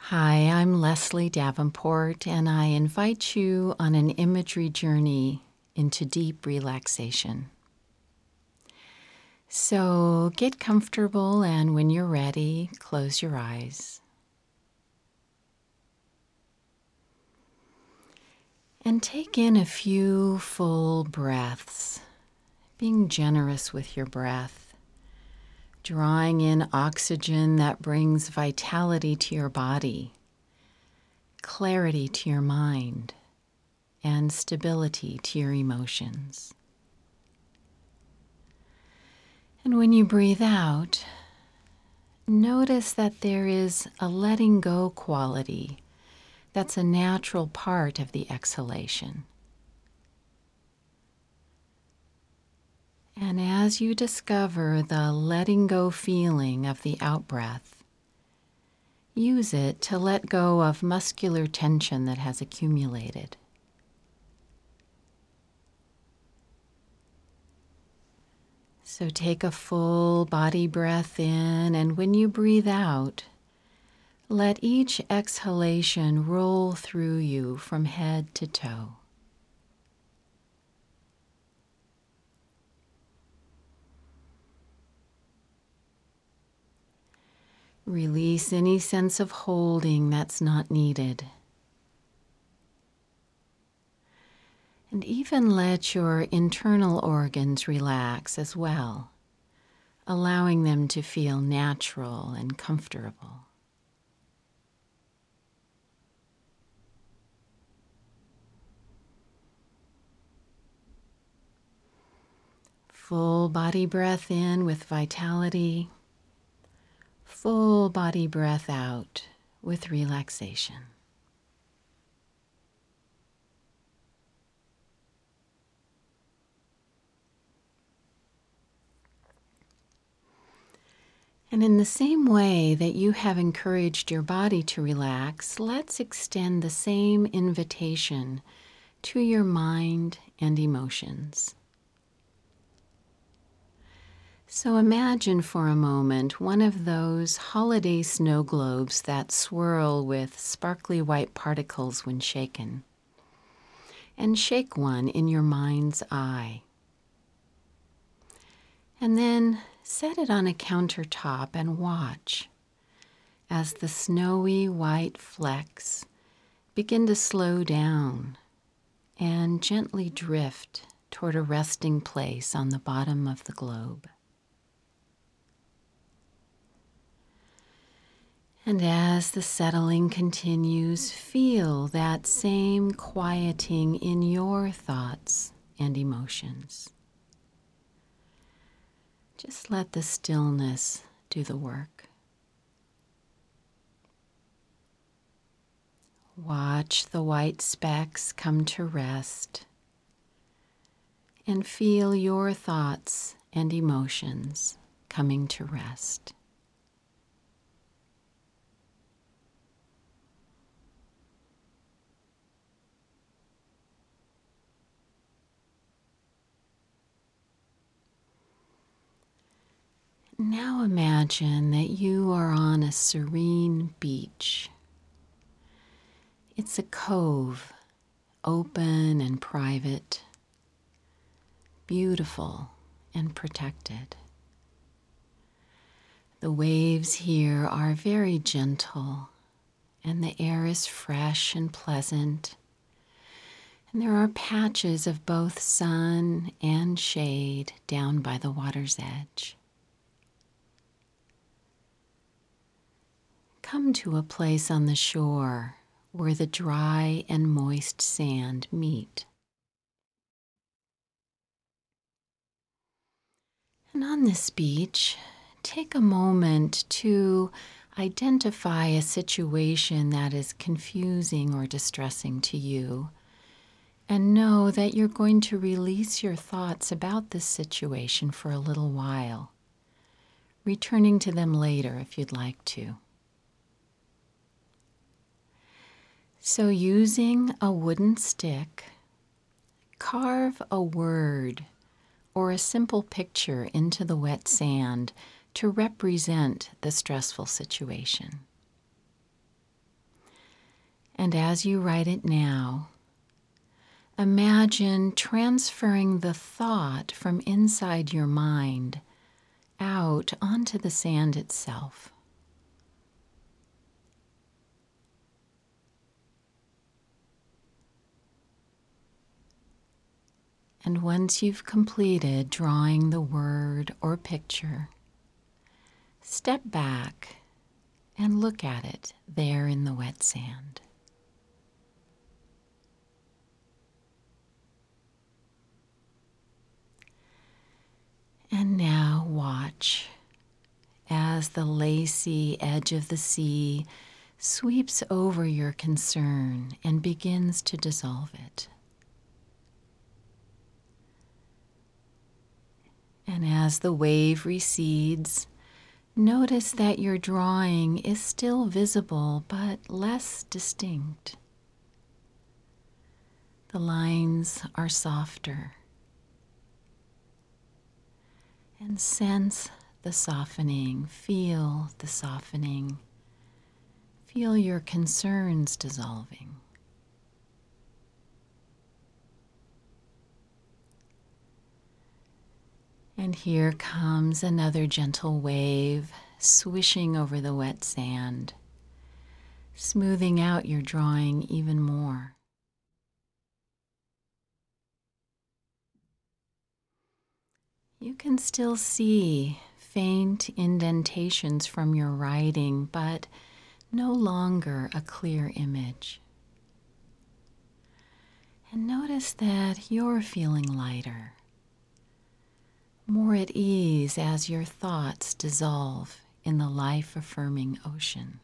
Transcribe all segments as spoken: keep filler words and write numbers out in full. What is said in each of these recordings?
Hi, I'm Leslie Davenport, and I invite you on an imagery journey into deep relaxation. So get comfortable, and when you're ready, close your eyes. And take in a few full breaths, being generous with your breath, drawing in oxygen that brings vitality to your body, clarity to your mind, and stability to your emotions. And when you breathe out, notice that there is a letting go quality that's a natural part of the exhalation. And as you discover the letting go feeling of the out-breath, use it to let go of muscular tension that has accumulated. So take a full body breath in, and when you breathe out, let each exhalation roll through you from head to toe. Release any sense of holding that's not needed. And even let your internal organs relax as well, allowing them to feel natural and comfortable. Full body breath in with vitality, full body breath out with relaxation. And in the same way that you have encouraged your body to relax, let's extend the same invitation to your mind and emotions. So imagine for a moment one of those holiday snow globes that swirl with sparkly white particles when shaken. And shake one in your mind's eye. And then set it on a countertop and watch as the snowy white flecks begin to slow down and gently drift toward a resting place on the bottom of the globe. And as the settling continues, feel that same quieting in your thoughts and emotions. Just let the stillness do the work. Watch the white specks come to rest and feel your thoughts and emotions coming to rest. Now imagine that you are on a serene beach. It's a cove, open and private, beautiful and protected. The waves here are very gentle, and the air is fresh and pleasant, and there are patches of both sun and shade down by the water's edge. Come to a place on the shore where the dry and moist sand meet. And on this beach, take a moment to identify a situation that is confusing or distressing to you, and know that you're going to release your thoughts about this situation for a little while, returning to them later if you'd like to. So using a wooden stick, carve a word or a simple picture into the wet sand to represent the stressful situation. And as you write it now, imagine transferring the thought from inside your mind out onto the sand itself. And once you've completed drawing the word or picture, step back and look at it there in the wet sand. And now watch as the lacy edge of the sea sweeps over your concern and begins to dissolve it. And as the wave recedes, notice that your drawing is still visible but less distinct. The lines are softer. And sense the softening, feel the softening, feel your concerns dissolving. And here comes another gentle wave swishing over the wet sand, smoothing out your drawing even more. You can still see faint indentations from your writing, but no longer a clear image. And notice that you're feeling lighter, more at ease as your thoughts dissolve in the life-affirming ocean.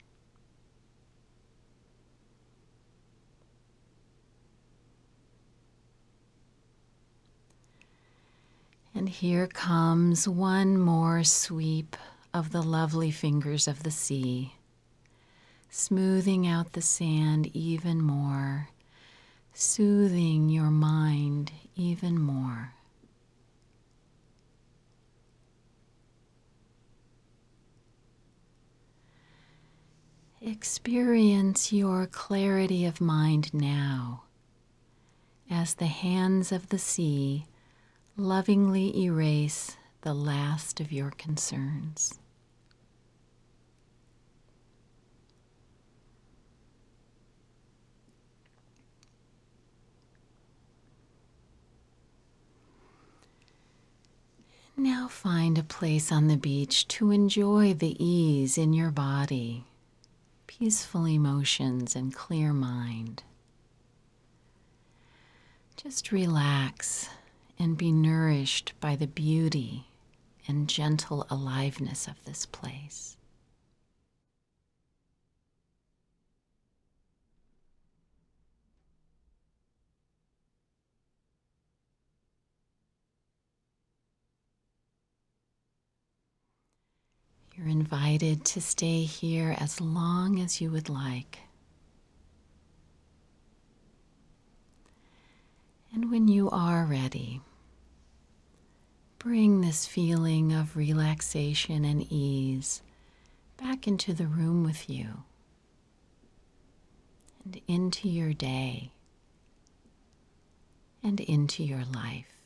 And here comes one more sweep of the lovely fingers of the sea, smoothing out the sand even more, soothing your mind even more. Experience your clarity of mind now as the hands of the sea lovingly erase the last of your concerns. Now find a place on the beach to enjoy the ease in your body, peaceful emotions, and clear mind. Just relax and be nourished by the beauty and gentle aliveness of this place. You're invited to stay here as long as you would like. And when you are ready, bring this feeling of relaxation and ease back into the room with you and into your day and into your life.